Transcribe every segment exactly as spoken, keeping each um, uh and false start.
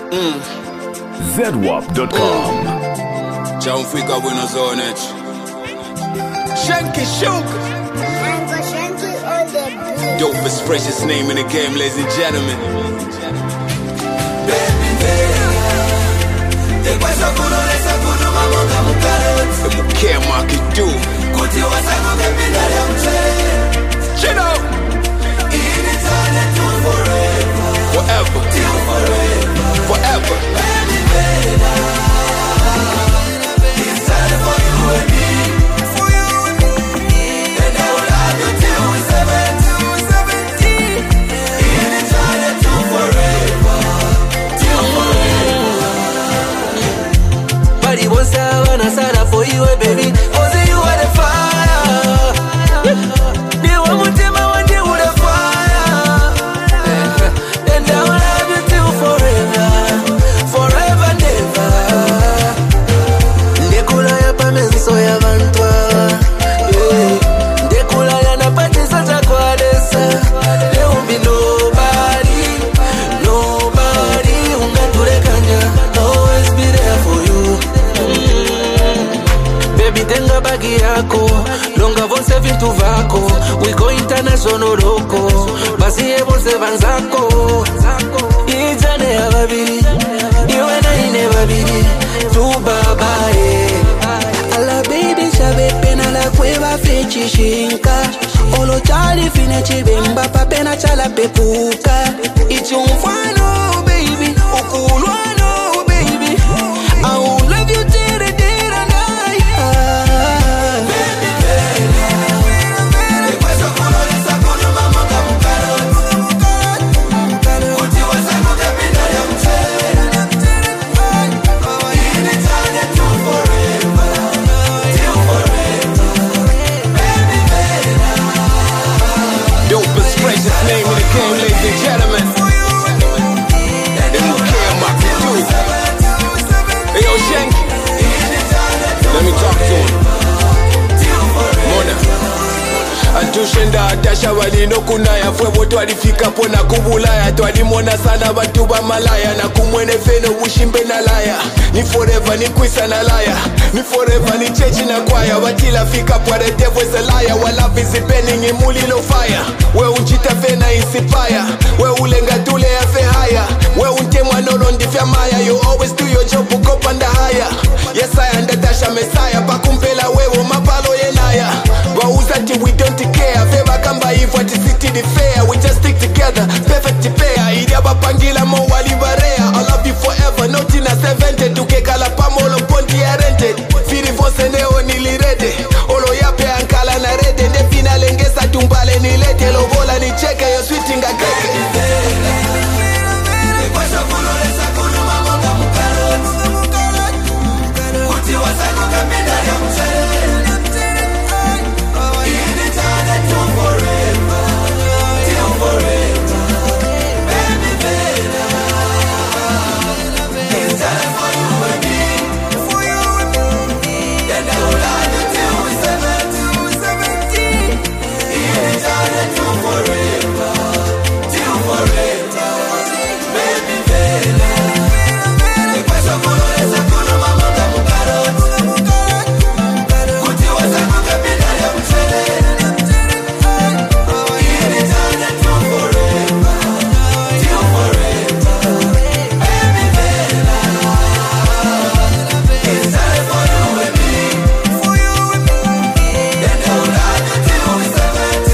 Mm. Z W A P dot com. Ciao Fika Buenos Aires. Shanky Shook. Dopest, freshest name in the game, ladies and gentlemen. Baby, baby. Te questo colore sa kuno mamonga mukarot. E muke maki tu. Kuti wasago ke pindare amche. Chino. In Italian to forever. Forever. Till forever. Forever. Baby, baby. It's time for you and me. For you and me. And I will love you till we're seventy. seventy. In Italian to forever. Till forever. Body won't stop when I sign up for you, baby. Cause you are the fire. They want to tell me one day with a fire. And I will love you till forever. Forever, never. Ndekula ya pamenso ya vantwa. Ndekula ya napatisa chakwadesa. There won't be nobody. Nobody. Ungaturekanya. Always be there for you. Baby tenga bagi yako. Longa vonse vintu vako. We go international loko. Basi ebonse vanzako. Ijane ya babiri. Iwe na ine babiri. Tu babae. Ala baby shabe pena la cueva fechi shinka. Olo chali fine chibemba pa pena chala pepuka. Ichi umfano baby. Okulwano baby. I will love you till the day that I die. Baby, baby. Te questo colore sa kuno mamonga mukarot. Kuti wasago ke pindare amche. In Italian to forever. Till forever. Baby, baby. Dopest, freshest name in the game, ladies and gentlemen. And who care what you do? Hey, yo, Shanky. Let me talk to him. Mona atushenda atasha walino kunaya fwevo twalifika pona kubulaya twalimona sana bantu ba malaya na kumwene feno ushimbe na laya ni forever ni kwisa na laya ni forever ni chechi na kwaya watila fika pwa the devil is a liar while love is burning imulilo fire we unchita fena inspire we ulenga tule ya fe haya we untemwa nono ndifya maya you always do your job go panda haya yes I am the dasha messiah pakumpela wewo mapalo yenaya wauza ti we don't care feva kamba if what is city the fair we just stick together perfect pair ili abapangila mo walibarea I love you forever not in a seventy tukekala pamolo pondi ya rented firi vose neo nilirede olo yape ankala na rede nde finale ngesa tumbale nilete lobola ni cheke yo sweet nga keke Kwasha kulole sa kuno mamonga mukarot Kuti wasago kapinda ya mchele In Italian to forever Till forever Baby, baby It's time for you and me For you and me And I will love you till we're seventy In Italian to forever Till forever Baby, baby E questo colore sa kuno mamonga mukarot Kuti wasago kapinda ya mchele In Italian to forever Till forever Baby, baby It's time for you and me For you and me And I will love you till we're seventy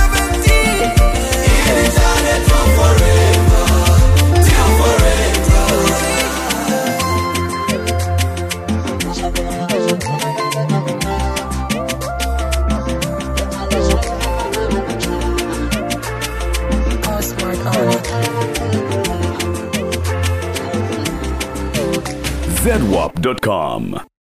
In Italian to forever Till forever Z W A P dot com.